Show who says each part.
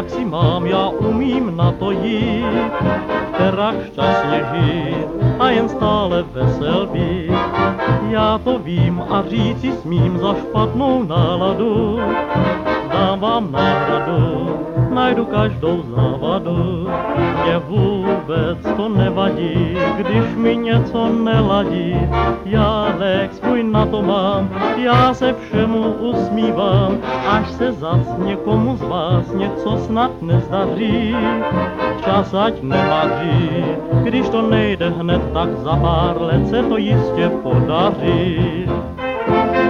Speaker 1: jak si mám, já umím na to jít, která šťastně žít a jen stále vesel být. Já to vím a říci smím za špatnou náladu, dám vám náhradu, najdu každou závadu. Mně vůbec to nevadí, když mi něco neladí. Já lék svůj na to mám, já se všemu usmívám, až se zas někomu z vás něco snad nezdaří. Čas ať nemadří, když to nejde hned, tak za pár let se to jistě podaří.